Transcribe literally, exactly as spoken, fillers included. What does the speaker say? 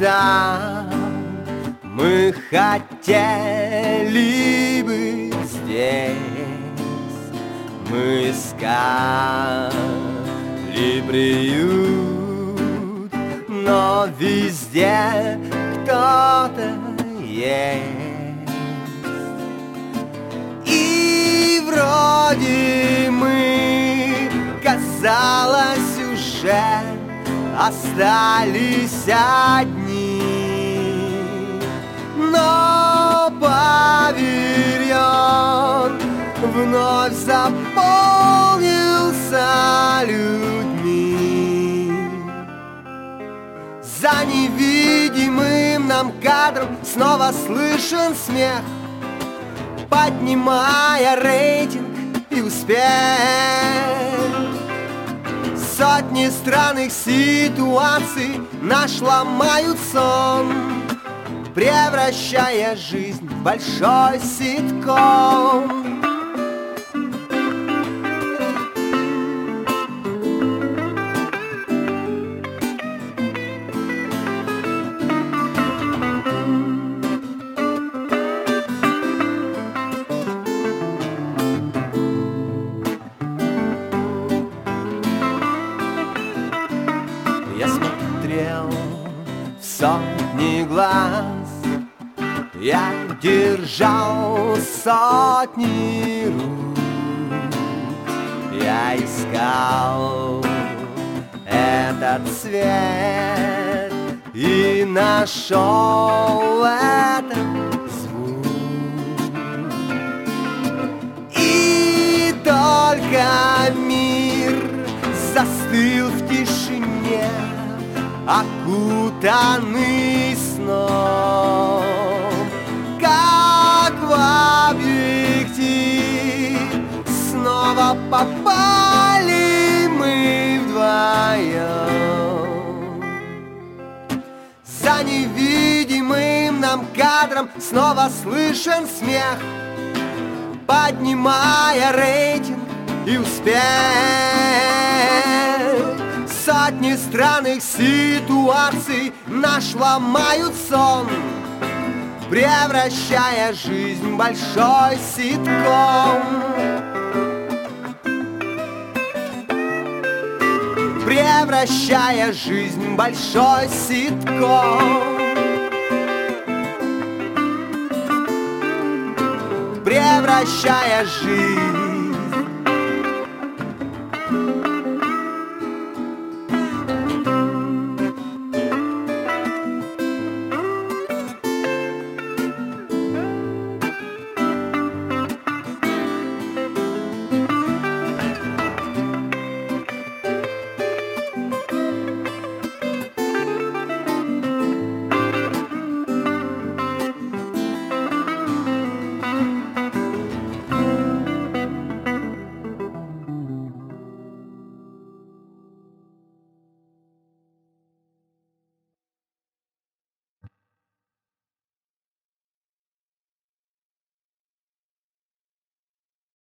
там. Мы хотели быть здесь, мы искали приют, но везде кто-то есть. И вроде мы, казалось, уже остались одни, но павильон вновь заполнился людьми. За невидимым нам кадром снова слышен смех, поднимая рейтинг и успех. Сотни странных ситуаций наш ломают сон, превращая жизнь в большой ситком. Я смотрел в сотни глаз, я держал сотни рук, я искал этот цвет и нашел этот звук. И только мир застыл в тишине, окутанный сном, как в объектив снова попали мы вдвоем. За невидимым нам кадром снова слышен смех, поднимая рейтинг и успех. Сотни странных ситуаций наш ломают сон, превращая жизнь в большой ситком. Превращая жизнь в большой ситком. Превращая жизнь